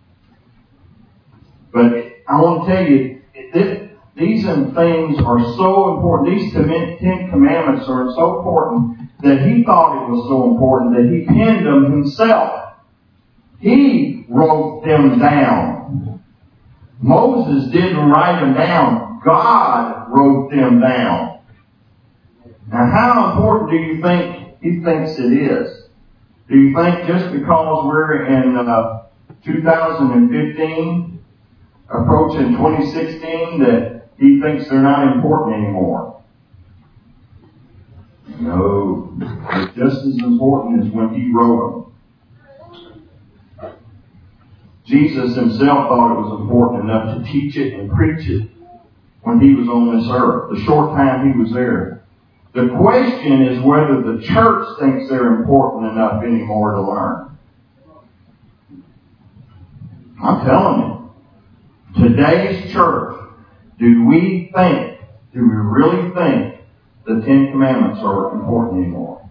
But I want to tell you, this, these things are so important. These Ten Commandments are so important that he thought it was so important that he penned them himself. He wrote them down. Moses didn't write them down. God wrote them down. Now, how important do you think he thinks it is? Do you think just because we're in uh, two thousand fifteen, approaching twenty sixteen, that he thinks they're not important anymore? No. It's just as important as when he wrote them. Jesus himself thought it was important enough to teach it and preach it when he was on this earth, the short time he was there. The question is whether the church thinks they're important enough anymore to learn. I'm telling you, today's church, do we think, do we really think the Ten Commandments are important anymore?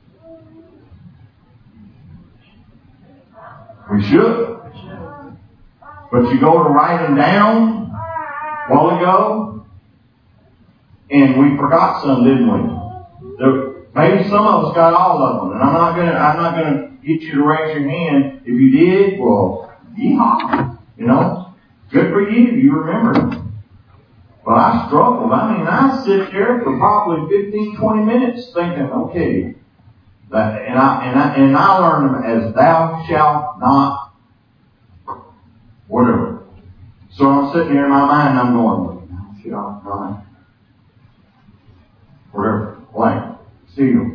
We should. But you go to write them down a while ago, and we forgot some, didn't we? There, maybe some of us got all of them, and I'm not gonna, I'm not gonna get you to raise your hand. If you did, well, yeehaw, you know, good for you. You remember them. But I struggled. I mean, I sit there for probably fifteen, twenty minutes thinking, okay, that, and I and I and I learned them as thou shalt not, whatever. So I'm sitting there in my mind, I'm going, thou shalt not, whatever, blank, seal.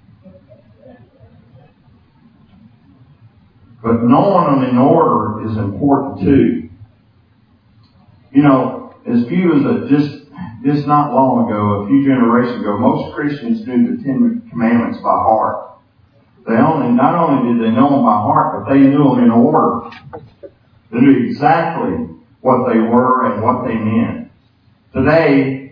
But knowing them in order is important too. You know, as few as a, just, just not long ago, a few generations ago, most Christians knew the Ten Commandments by heart. They only, not only did they know them by heart, but they knew them in order. They knew exactly what they were and what they meant. Today,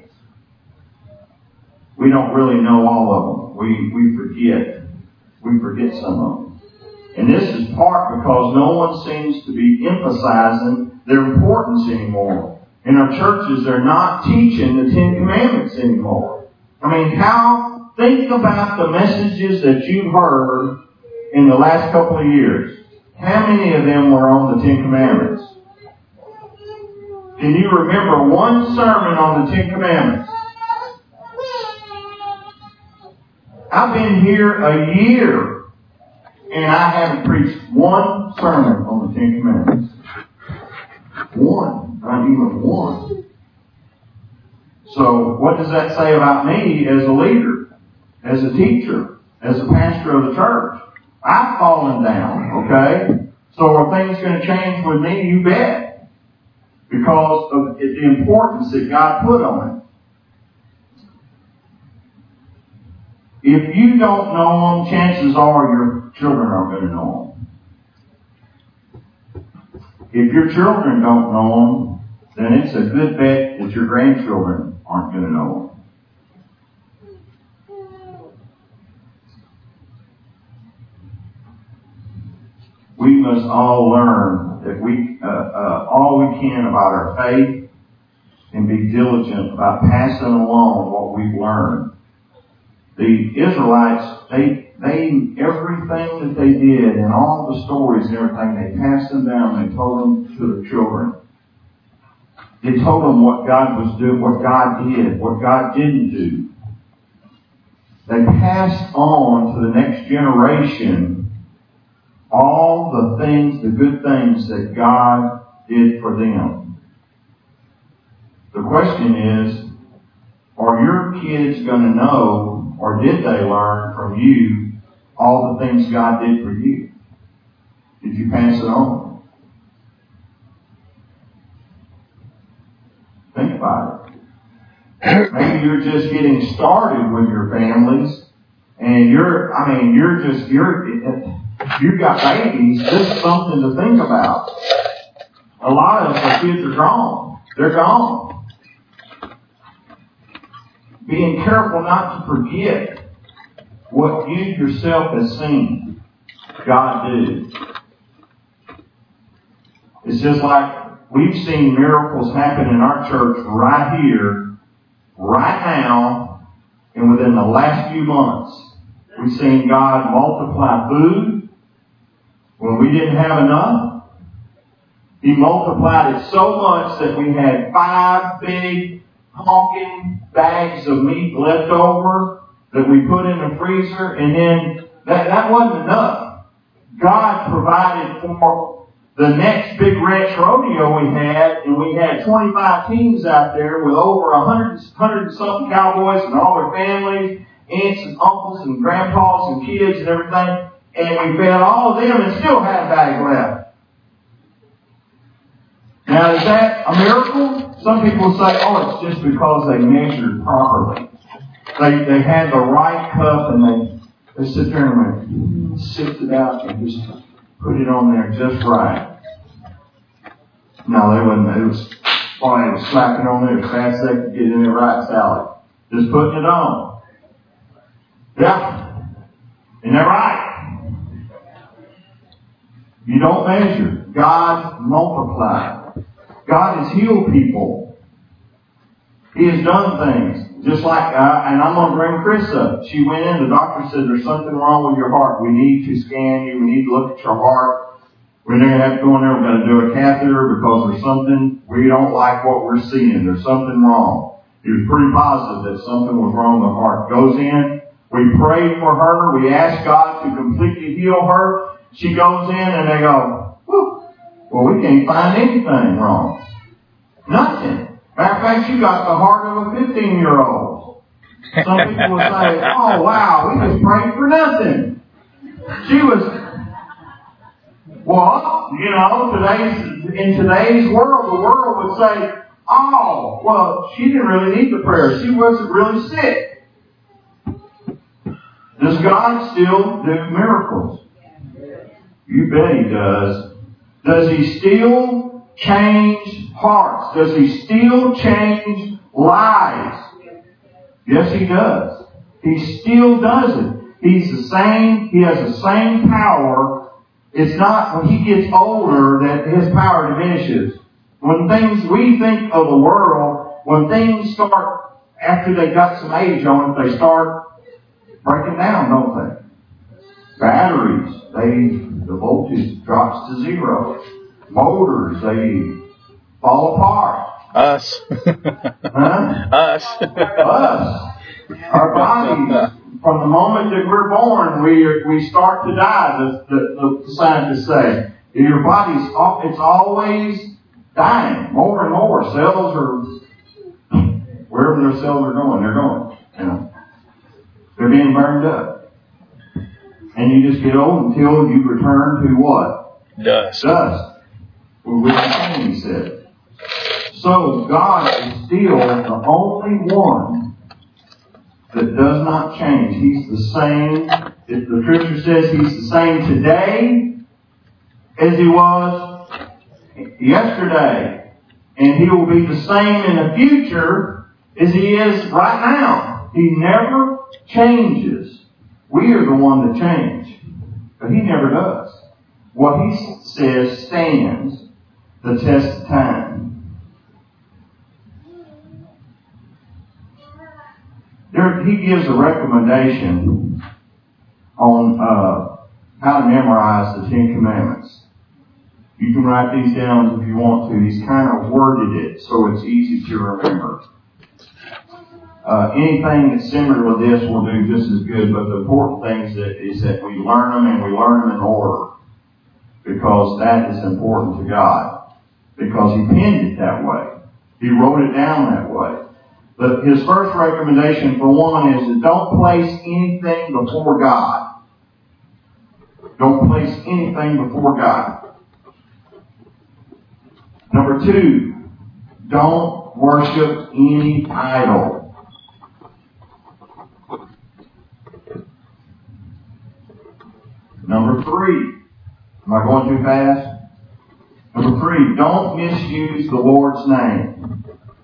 we don't really know all of them. We, we forget. We forget some of them. And this is part because no one seems to be emphasizing their importance anymore. In our churches, they're not teaching the Ten Commandments anymore. I mean, how, think about the messages that you've heard in the last couple of years. How many of them were on the Ten Commandments? Can you remember one sermon on the Ten Commandments? I've been here a year and I haven't preached one sermon on the Ten Commandments. One. Not even one. So what does that say about me as a leader, as a teacher, as a pastor of the church? I've fallen down, okay? So are things going to change with me? You bet. Because of the importance that God put on it. If you don't know them, chances are your children aren't going to know them. If your children don't know them, then it's a good bet that your grandchildren aren't going to know them. We must all learn that we, uh, uh, all we can about our faith and be diligent about passing along what we've learned. The Israelites, they, they, everything that they did and all the stories and everything, they passed them down. They told them to their children. They told them what God was doing, what God did, what God didn't do. They passed on to the next generation all the things, the good things that God did for them. The question is, are your kids going to know, or did they learn from you all the things God did for you? Did you pass it on? Think about it. Maybe you're just getting started with your families, and you're, I mean, you're just, you're, you've got babies. This is something to think about. A lot of the kids are gone. They're gone. Being careful not to forget what you yourself have seen God do. It's just like we've seen miracles happen in our church right here, right now, and within the last few months. We've seen God multiply food when we didn't have enough. He multiplied it so much that we had five big honking bags of meat left over that we put in the freezer, and then that, that wasn't enough. God provided for the next big ranch rodeo we had, and we had twenty-five teams out there with over a hundred, hundred and something cowboys and all their families, aunts and uncles and grandpas and kids and everything, and we fed all of them and still had a bag left. Now, is that a miracle? Some people say, oh, it's just because they measured properly. They they had the right cup and they, they sit there and they sift it out and just put it on there just right. No, they wasn't. It was, boy, they was slapping on there as fast as they could get in the right salad. Just putting it on. Yeah. Isn't that right? You don't measure. God multiplied. God has healed people. He has done things. Just like, uh, and I'm going to bring Chris up. She went in, the doctor said, there's something wrong with your heart. We need to scan you. We need to look at your heart. We're going to have to go in there. We're going to do a catheter because there's something, we don't like what we're seeing. There's something wrong. He was pretty positive that something was wrong with the heart. Goes in. We pray for her. We ask God to completely heal her. She goes in and they go, whew. Well, we can't find anything wrong. Nothing. Matter of fact, you got the heart of a fifteen-year-old. Some people will say, oh, wow, we just prayed for nothing. She was, well, you know, today's, in today's world, the world would say, oh, well, she didn't really need the prayer. She wasn't really sick. Does God still do miracles? You bet He does. Does He still change hearts? Does He still change lives? Yes, He does. He still does it. He's the same. He has the same power. It's not when He gets older that His power diminishes. When things, we think of the world, when things start, after they got some age on it, they start breaking down, don't they? Batteries, they, the voltage drops to zero. Motors, they fall apart. Us. Huh? Us. Us. Our bodies, from the moment that we're born, we we start to die, the, the, the scientists say. Your body's, it's always dying, more and more. Cells are, wherever their cells are going, they're going. You know. They're being burned up. And you just get old until you return to what? Dust. Dust. Which He said. So God is still the only one that does not change. He's the same. If the Scripture says He's the same today as He was yesterday. And He will be the same in the future as He is right now. He never changes. We are the one that change. But He never does. What He says stands the test of time. There, He gives a recommendation on uh, how to memorize the Ten Commandments. You can write these down if you want to. He's kind of worded it so it's easy to remember. Uh, anything that's similar to this will do just as good, but the important thing is that, is that we learn them and we learn them in order. Because that is important to God. Because He penned it that way. He wrote it down that way. But His first recommendation, for one, is that don't place anything before God. Don't place anything before God. Number two, don't worship any idol. Number three, am I going too fast? Number three, don't misuse the Lord's name.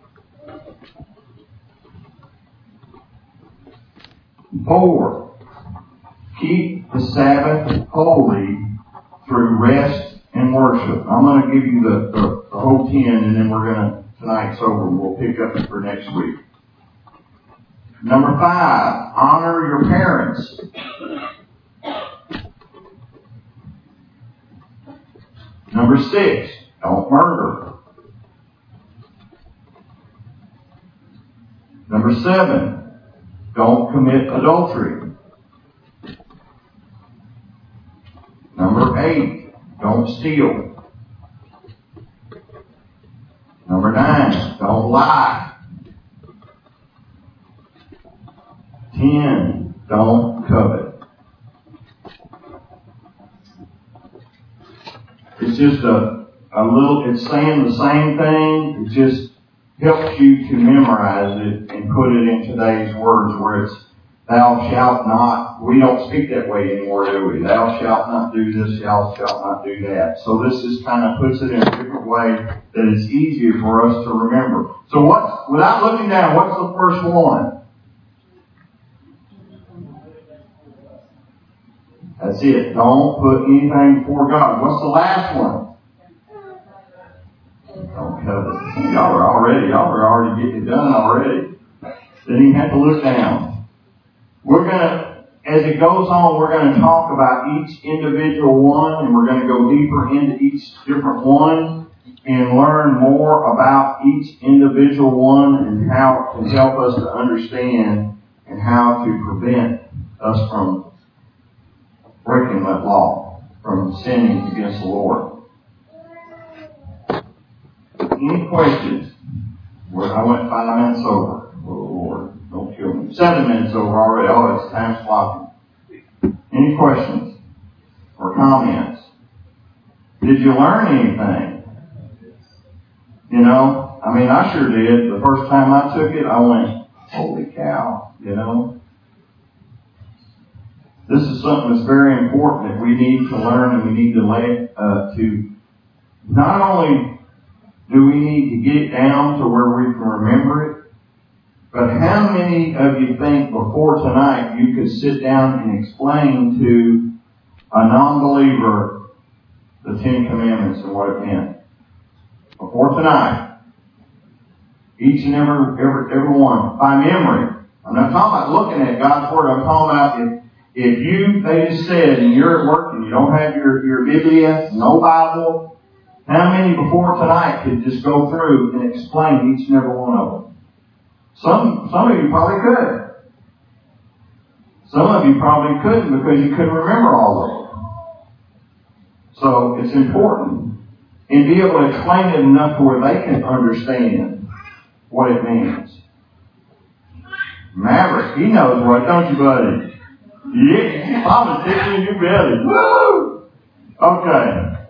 Four, keep the Sabbath holy through rest and worship. I'm going to give you the, the, the whole ten, and then we're going to, tonight's over, and we'll pick up for next week. Number five, honor your parents. Number six, Don't murder. Number seven, don't commit adultery. Number eight, don't steal. Number nine, don't lie. Ten, don't covet. It's just a, a little, it's saying the same thing. It just helps you to memorize it and put it in today's words where it's, thou shalt not. We don't speak that way anymore, do we? Thou shalt not do this, thou shalt not do that. So this just kind of puts it in a different way that it's easier for us to remember. So what's, without looking down, what's the first one? That's it. Don't put anything before God. What's the last one? Don't covet. Y'all are already, y'all are already getting it done already. Didn't even have to look down. We're gonna, as it goes on, we're gonna talk about each individual one, and we're gonna go deeper into each different one and learn more about each individual one and how it can help us to understand and how to prevent us from breaking that law, from sinning against the Lord. Any questions? Well, I went five minutes over. Oh, Lord, don't kill me. Seven minutes over already. Oh, it's time slotting. Any questions or comments? Did you learn anything? You know, I mean, I sure did. The first time I took it, I went, holy cow, you know. This is something that's very important that we need to learn, and we need to lay uh, to. Not only do we need to get it down to where we can remember it, but how many of you think before tonight you could sit down and explain to a non-believer the Ten Commandments and what it meant? Before tonight. Each and every, every, every one. By memory. I'm not talking about looking at God's Word. I'm talking about if If you, they just said, and you're at work and you don't have your, your Biblia, no Bible, how many before tonight could just go through and explain each and every one of them? Some, some of you probably could. Some of you probably couldn't because you couldn't remember all of them. So it's important. And be able to explain it enough to where they can understand what it means. Maverick, he knows what, don't you, buddy? Yeah, I'm a tickle in your belly. Woo! Okay.